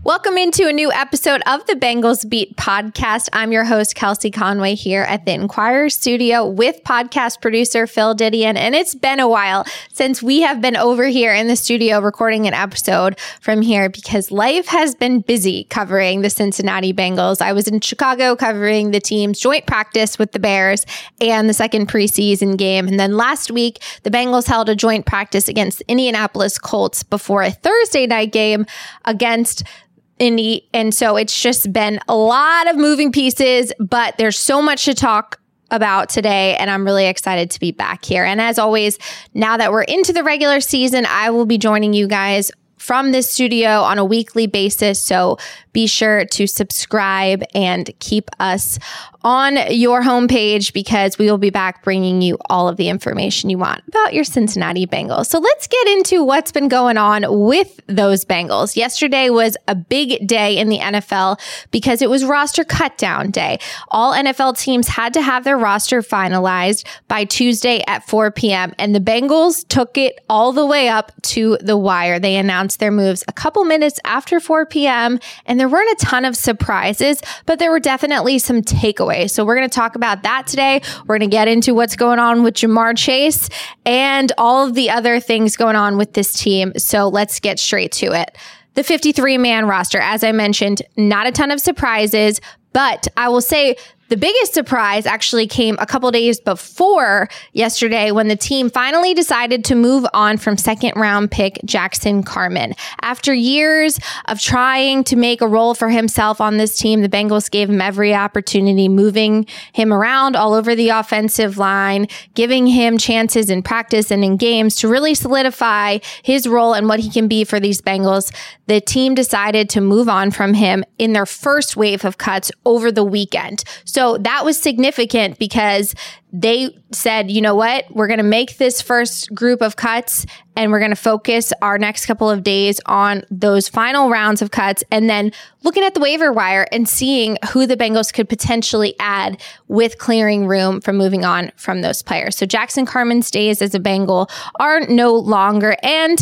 Welcome into a new episode of the Bengals Beat podcast. I'm your host, Kelsey Conway, here at the Inquirer studio with podcast producer Phil Didion. And it's been a while since we have been over here in the studio recording an episode from here because life has been busy covering the Cincinnati Bengals. I was in Chicago covering the team's joint practice with the Bears and the second preseason game. And then last week, the Bengals held a joint practice against the Indianapolis Colts before a Thursday night game against Indy. And so it's just been a lot of moving pieces, but there's so much to talk about today, and I'm really excited to be back here. And as always, now that we're into the regular season, I will be joining you guys from this studio on a weekly basis. So be sure to subscribe and keep us on your homepage because we will be back bringing you all of the information you want about your Cincinnati Bengals. So let's get into what's been going on with those Bengals. Yesterday was a big day in the NFL because it was roster cutdown day. All NFL teams had to have their roster finalized by Tuesday at 4 p.m. and the Bengals took it all the way up to the wire. They announced their moves a couple minutes after 4 p.m. and there weren't a ton of surprises, but there were definitely some takeaways. So we're going to talk about that today. We're going to get into what's going on with Ja'Marr Chase and all of the other things going on with this team. So let's get straight to it. The 53-man roster, as I mentioned, not a ton of surprises, but I will say the biggest surprise actually came a couple days before yesterday when the team finally decided to move on from second-round pick Jackson Carman. After years of trying to make a role for himself on this team, the Bengals gave him every opportunity, moving him around all over the offensive line, giving him chances in practice and in games to really solidify his role and what he can be for these Bengals. The team decided to move on from him in their first wave of cuts over the weekend. So that was significant because they said, you know what, we're going to make this first group of cuts and we're going to focus our next couple of days on those final rounds of cuts and then looking at the waiver wire and seeing who the Bengals could potentially add with clearing room from moving on from those players. So Jackson Carman's days as a Bengal are no longer, and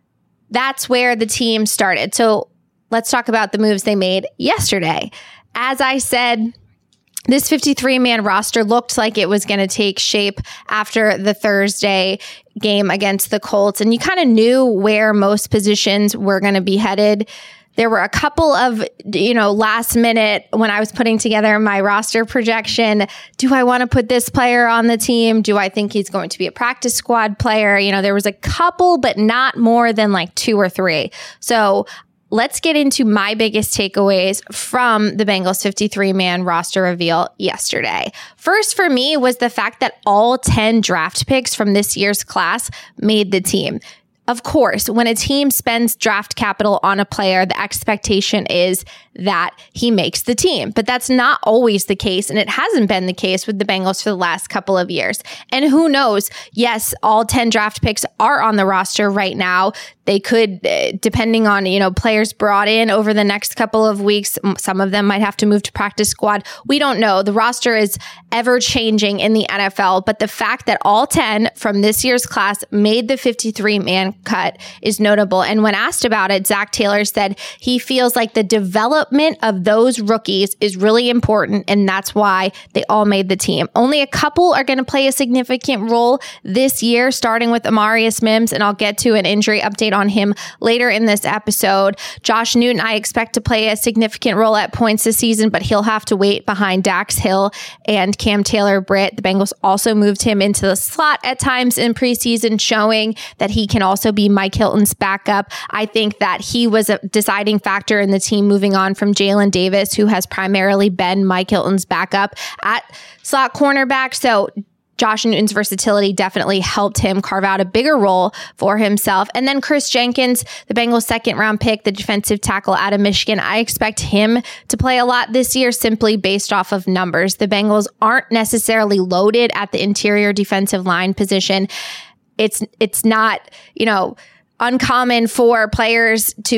that's where the team started. So let's talk about the moves they made yesterday. As I said, this 53-man roster looked like it was going to take shape after the Thursday game against the Colts, and you kind of knew where most positions were going to be headed. There were a couple of, last minute when I was putting together my roster projection. Do I want to put this player on the team? Do I think he's going to be a practice squad player? There was a couple, but not more than like 2 or 3. So let's get into my biggest takeaways from the Bengals 53-man roster reveal yesterday. First for me was the fact that all 10 draft picks from this year's class made the team. Of course, when a team spends draft capital on a player, the expectation is that he makes the team. But that's not always the case, and it hasn't been the case with the Bengals for the last couple of years. And who knows? Yes, all 10 draft picks are on the roster right now. They could, depending on, players brought in over the next couple of weeks, some of them might have to move to practice squad. We don't know. The roster is ever changing in the NFL, but the fact that all 10 from this year's class made the 53-man cut is notable. And when asked about it, Zach Taylor said he feels like the development of those rookies is really important, and that's why they all made the team. Only a couple are going to play a significant role this year, starting with Amarius Mims, and I'll get to an injury update on him later in this episode. Josh Newton, I expect to play a significant role at points this season, but he'll have to wait behind Dax Hill and Cam Taylor-Britt. The Bengals also moved him into the slot at times in preseason, showing that he can also be Mike Hilton's backup. I think that he was a deciding factor in the team moving on from Jalen Davis, who has primarily been Mike Hilton's backup at slot cornerback. So Josh Newton's versatility definitely helped him carve out a bigger role for himself. And then Chris Jenkins, the Bengals' second-round pick, the defensive tackle out of Michigan, I expect him to play a lot this year simply based off of numbers. The Bengals aren't necessarily loaded at the interior defensive line position. It's not, uncommon for players to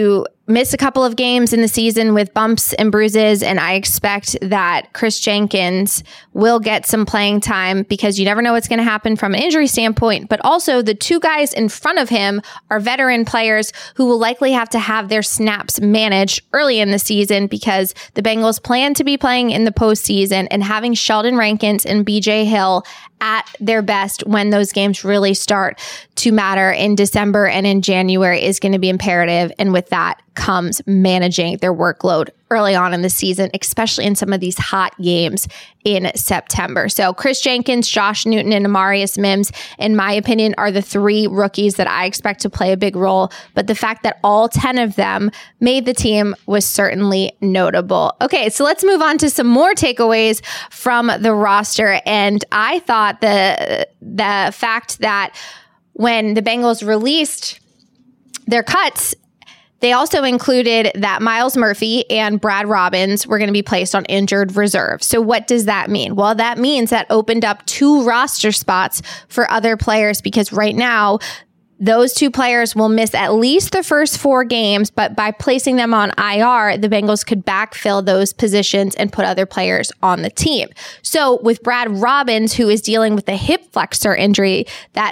miss a couple of games in the season with bumps and bruises, and I expect that Kris Jenkins will get some playing time because you never know what's going to happen from an injury standpoint. But also the two guys in front of him are veteran players who will likely have to have their snaps managed early in the season because the Bengals plan to be playing in the postseason, and having Sheldon Rankins and BJ Hill at their best when those games really start to matter in December and in January is going to be imperative. And with that comes managing their workload early on in the season, especially in some of these hot games in September. So Kris Jenkins, Josh Newton, and Amarius Mims, in my opinion, are the three rookies that I expect to play a big role. But the fact that all 10 of them made the team was certainly notable. Okay, so let's move on to some more takeaways from the roster. And I thought the fact that when the Bengals released their cuts, they also included that Myles Murphy and Brad Robbins were going to be placed on injured reserve. So what does that mean? Well, that means that opened up 2 roster spots for other players, because right now those 2 players will miss at least the first 4 games, but by placing them on IR, the Bengals could backfill those positions and put other players on the team. So with Brad Robbins, who is dealing with a hip flexor injury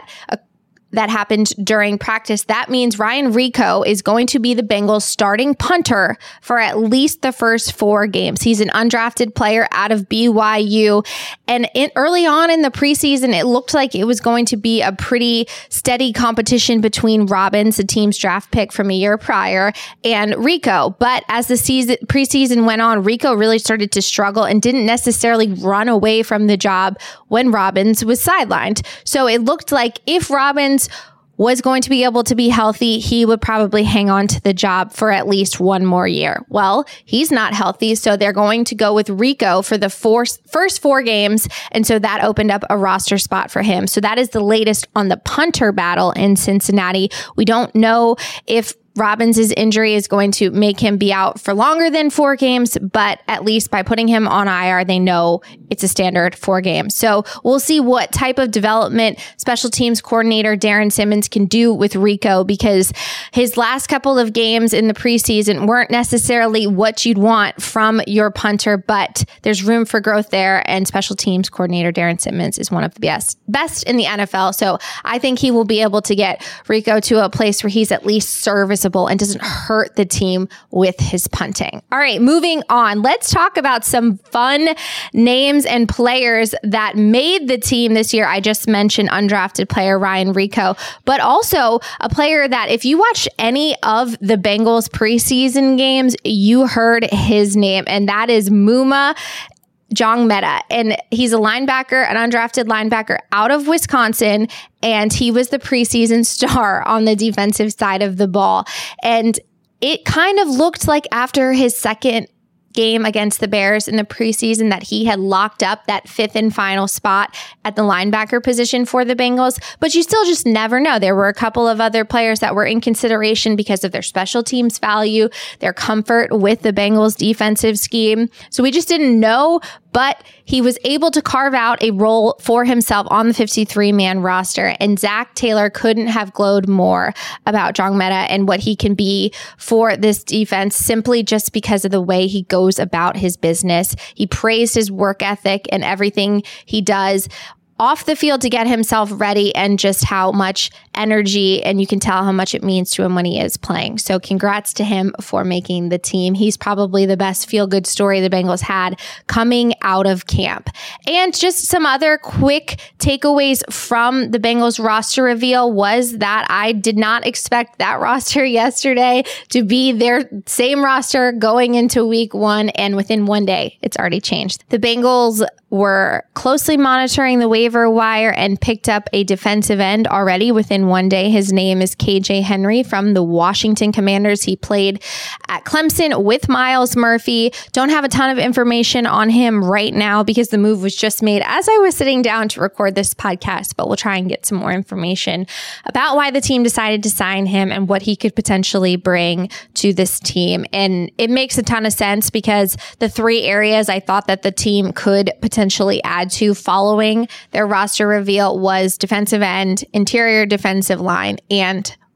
that happened during practice, that means Ryan Rico is going to be the Bengals starting punter for at least the first 4 games. He's an undrafted player out of BYU. And early on in the preseason, it looked like it was going to be a pretty steady competition between Robbins, the team's draft pick from a year prior, and Rico. But as the preseason went on, Rico really started to struggle and didn't necessarily run away from the job when Robbins was sidelined. So it looked like if Robbins was going to be able to be healthy, he would probably hang on to the job for at least 1 more year. Well, he's not healthy, so they're going to go with Rico for the first 4 games, and so that opened up a roster spot for him. So that is the latest on the punter battle in Cincinnati. We don't know if Robbins' injury is going to make him be out for longer than 4 games, but at least by putting him on IR, they know it's a standard 4 games. So we'll see what type of development special teams coordinator Darrin Simmons can do with Rico, because his last couple of games in the preseason weren't necessarily what you'd want from your punter, but there's room for growth there. And special teams coordinator Darrin Simmons is one of the best in the NFL. So I think he will be able to get Rico to a place where he's at least serviceable and doesn't hurt the team with his punting. All right, moving on. Let's talk about some fun names and players that made the team this year. I just mentioned undrafted player Ryan Rico, but also a player that if you watch any of the Bengals preseason games, you heard his name, and that is Muma Njongmeta. And he's a linebacker, an undrafted linebacker out of Wisconsin. And he was the preseason star on the defensive side of the ball. And it kind of looked like after his second game against the Bears in the preseason that he had locked up that 5th and final spot at the linebacker position for the Bengals, but you still just never know. There were a couple of other players that were in consideration because of their special teams value, their comfort with the Bengals defensive scheme. So we just didn't know, but he was able to carve out a role for himself on the 53-man roster. And Zach Taylor couldn't have glowed more about Njongmeta and what he can be for this defense, simply just because of the way he goes about his business. He praised his work ethic and everything he does off the field to get himself ready, and just how much energy, and you can tell how much it means to him when he is playing. So congrats to him for making the team. He's probably the best feel-good story the Bengals had coming out of camp. And just some other quick takeaways from the Bengals roster reveal was that I did not expect that roster yesterday to be their same roster going into week 1, and within 1 day, it's already changed. The Bengals were closely monitoring the waiver wire and picked up a defensive end already within 1 day. His name is KJ Henry from the Washington Commanders. He played at Clemson with Myles Murphy. Don't have a ton of information on him right now because the move was just made as I was sitting down to record this podcast, but we'll try and get some more information about why the team decided to sign him and what he could potentially bring to this team. And it makes a ton of sense because the 3 areas I thought that the team could potentially add to following their roster reveal was defensive end, interior defensive line, and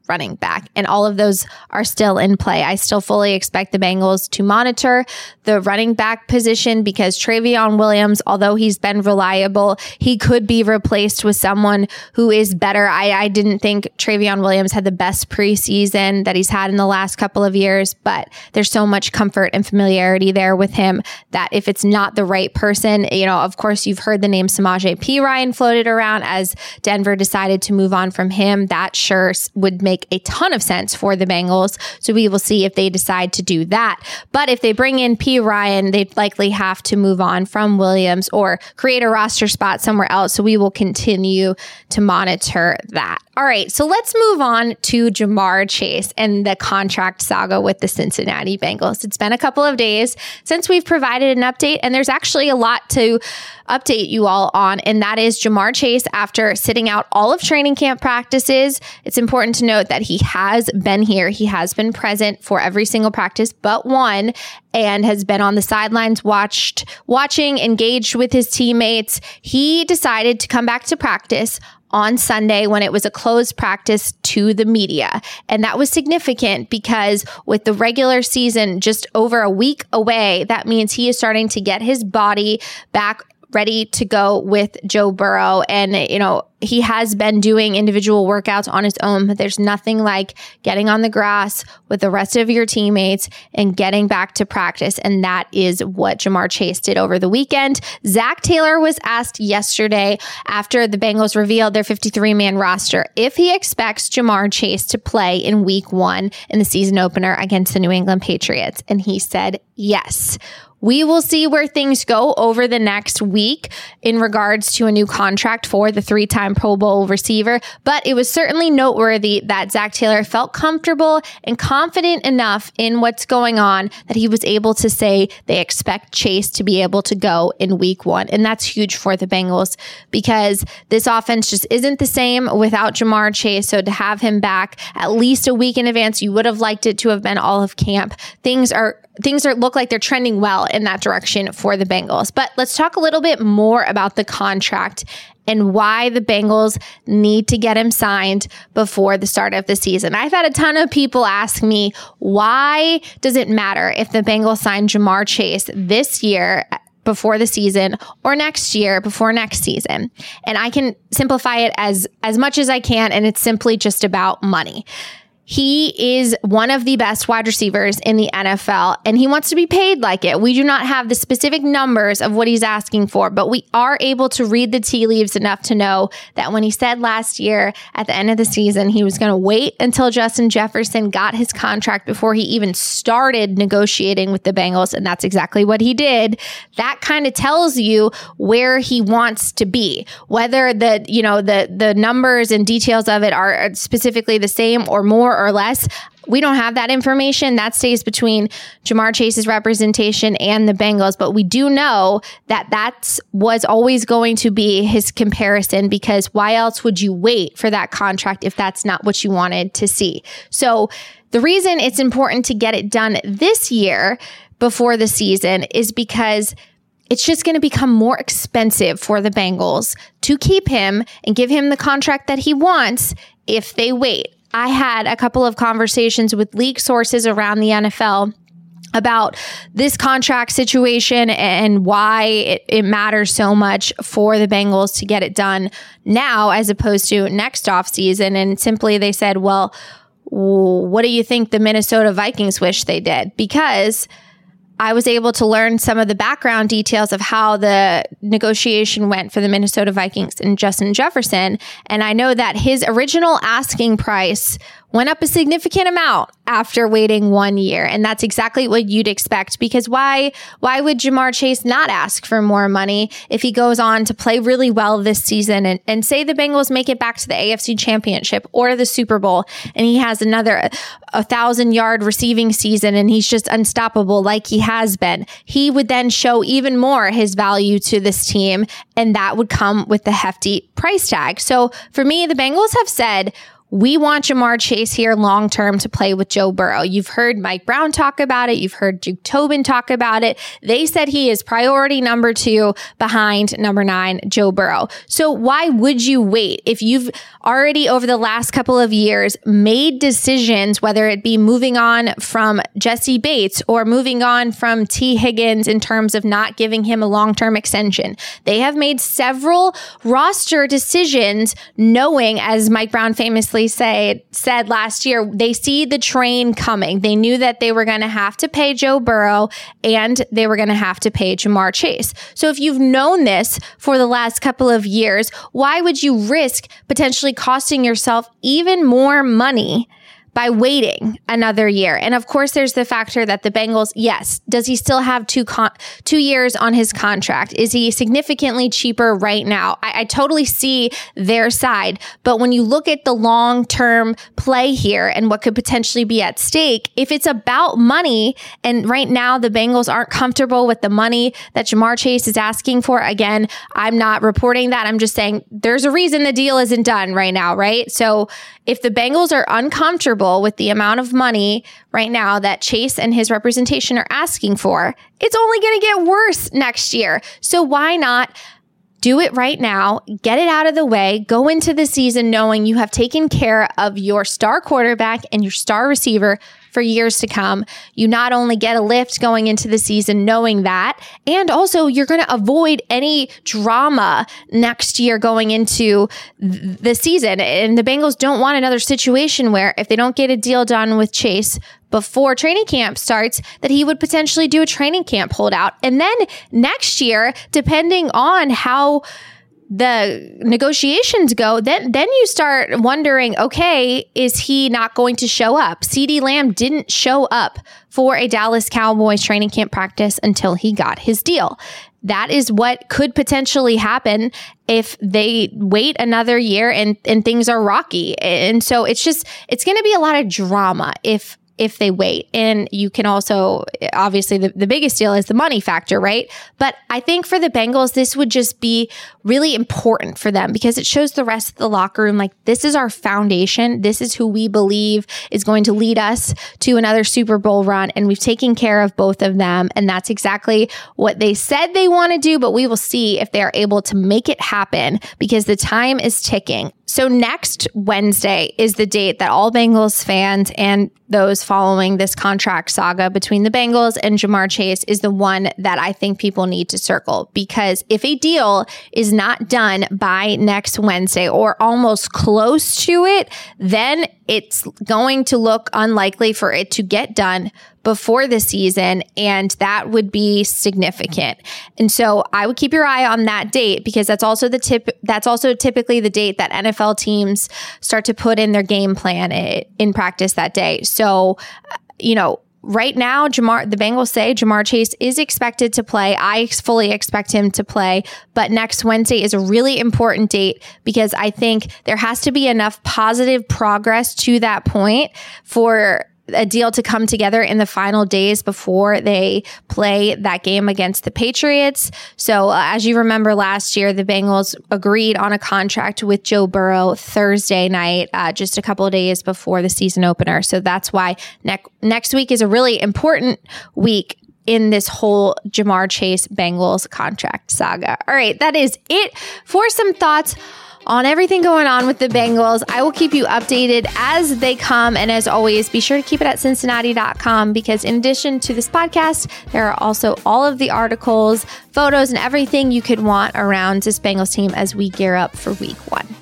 running back. And all of those are still in play. I still fully expect the Bengals to monitor the running back position because Trayveon Williams, although he's been reliable, he could be replaced with someone who is better. I didn't think Trayveon Williams had the best preseason that he's had in the last couple of years, but there's so much comfort and familiarity there with him that if it's not the right person, of course, you've heard the name Samaje Perine floated around as Denver decided to move on from him. That sure would make a ton of sense for the Bengals. So we will see if they decide to do that. But if they bring in Perine, they'd likely have to move on from Williams or create a roster spot somewhere else. So we will continue to monitor that. All right, so let's move on to Ja'Marr Chase and the contract saga with the Cincinnati Bengals. It's been a couple of days since we've provided an update, and there's actually a lot to update you all on, and that is Ja'Marr Chase after sitting out all of training camp practices. It's important to note that he has been here. He has been present for every single practice but one and has been on the sidelines watching, engaged with his teammates. He decided to come back to practice on Sunday when it was a closed practice to the media. And that was significant because with the regular season just over a week away, that means he is starting to get his body back ready to go with Joe Burrow. And, he has been doing individual workouts on his own, but there's nothing like getting on the grass with the rest of your teammates and getting back to practice. And that is what Ja'Marr Chase did over the weekend. Zach Taylor was asked yesterday after the Bengals revealed their 53-man roster if he expects Ja'Marr Chase to play in week 1 in the season opener against the New England Patriots. And he said yes. We will see where things go over the next week in regards to a new contract for the 3-time Pro Bowl receiver, but it was certainly noteworthy that Zach Taylor felt comfortable and confident enough in what's going on that he was able to say they expect Chase to be able to go in week 1. And that's huge for the Bengals because this offense just isn't the same without Ja'Marr Chase. So to have him back at least a week in advance, you would have liked it to have been all of camp. Things look like they're trending well in that direction for the Bengals. But let's talk a little bit more about the contract and why the Bengals need to get him signed before the start of the season. I've had a ton of people ask me, why does it matter if the Bengals sign Ja'Marr Chase this year before the season or next year before next season? And I can simplify it as much as I can, and it's simply just about money. He is one of the best wide receivers in the NFL, and he wants to be paid like it. We do not have the specific numbers of what he's asking for, but we are able to read the tea leaves enough to know that when he said last year at the end of the season he was going to wait until Justin Jefferson got his contract before he even started negotiating with the Bengals, and that's exactly what he did. That kind of tells you where he wants to be. Whether the numbers and details of it are specifically the same or more or less, we don't have that information. That stays between Ja'Marr Chase's representation and the Bengals. But we do know that was always going to be his comparison, because why else would you wait for that contract if that's not what you wanted to see? So the reason it's important to get it done this year before the season is because it's just going to become more expensive for the Bengals to keep him and give him the contract that he wants if they wait. I had a couple of conversations with league sources around the NFL about this contract situation and why it matters so much for the Bengals to get it done now as opposed to next offseason. And simply they said, well, what do you think the Minnesota Vikings wish they did? Because I was able to learn some of the background details of how the negotiation went for the Minnesota Vikings and Justin Jefferson. And I know that his original asking price went up a significant amount after waiting 1 year. And that's exactly what you'd expect, because why would Ja'Marr Chase not ask for more money if he goes on to play really well this season and say the Bengals make it back to the AFC Championship or the Super Bowl and he has another 1,000-yard receiving season and he's just unstoppable like he has been. He would then show even more his value to this team, and that would come with the hefty price tag. So for me, the Bengals have said, we want Ja'Marr Chase here long-term to play with Joe Burrow. You've heard Mike Brown talk about it. You've heard Duke Tobin talk about it. They said he is priority number 2 behind number 9, Joe Burrow. So why would you wait if you've already over the last couple of years made decisions, whether it be moving on from Jesse Bates or moving on from T. Higgins in terms of not giving him a long-term extension? They have made several roster decisions knowing, as Mike Brown famously said last year, they see the train coming. They knew that they were going to have to pay Joe Burrow and they were going to have to pay Ja'Marr Chase. So if you've known this for the last couple of years, why would you risk potentially costing yourself even more money by waiting another year? And of course, there's the factor that the Bengals, yes, does he still have 2 years on his contract? Is he significantly cheaper right now? I totally see their side. But when you look at the long-term play here and what could potentially be at stake, if it's about money, and right now the Bengals aren't comfortable with the money that Ja'Marr Chase is asking for, again, I'm not reporting that. I'm just saying there's a reason the deal isn't done right now, right? So if the Bengals are uncomfortable with the amount of money right now that Chase and his representation are asking for, it's only going to get worse next year. So why not do it right now, get it out of the way, go into the season knowing you have taken care of your star quarterback and your star receiver for years to come. You not only get a lift going into the season knowing that, and also you're going to avoid any drama next year going into the season. And the Bengals don't want another situation where if they don't get a deal done with Chase before training camp starts, that he would potentially do a training camp holdout. And then next year, depending on how the negotiations go, then you start wondering, okay, is he not going to show up? CeeDee Lamb didn't show up for a Dallas Cowboys training camp practice until he got his deal. That is what could potentially happen if they wait another year and things are rocky. And so it's going to be a lot of drama if they wait. And you can also, obviously, the biggest deal is the money factor, right? But I think for the Bengals, this would just be really important for them because it shows the rest of the locker room, like, this is our foundation. This is who we believe is going to lead us to another Super Bowl run. And we've taken care of both of them. And that's exactly what they said they want to do. But we will see if they are able to make it happen because the time is ticking. So next Wednesday is the date that all Bengals fans and those following this contract saga between the Bengals and Ja'Marr Chase is the one that I think people need to circle, because if a deal is not done by next Wednesday or almost close to it, then it's going to look unlikely for it to get done before the season, and that would be significant. And so I would keep your eye on that date because that's also typically the date that NFL teams start to put in their game plan in practice that day. So, right now, the Bengals say Ja'Marr Chase is expected to play. I fully expect him to play, but next Wednesday is a really important date because I think there has to be enough positive progress to that point for a deal to come together in the final days before they play that game against the Patriots. So as you remember last year, the Bengals agreed on a contract with Joe Burrow Thursday night, just a couple of days before the season opener. So that's why next week is a really important week in this whole Ja'Marr Chase Bengals contract saga. All right, that is it for some thoughts on everything going on with the Bengals. I will keep you updated as they come. And as always, be sure to keep it at Cincinnati.com because in addition to this podcast, there are also all of the articles, photos, and everything you could want around this Bengals team as we gear up for week 1.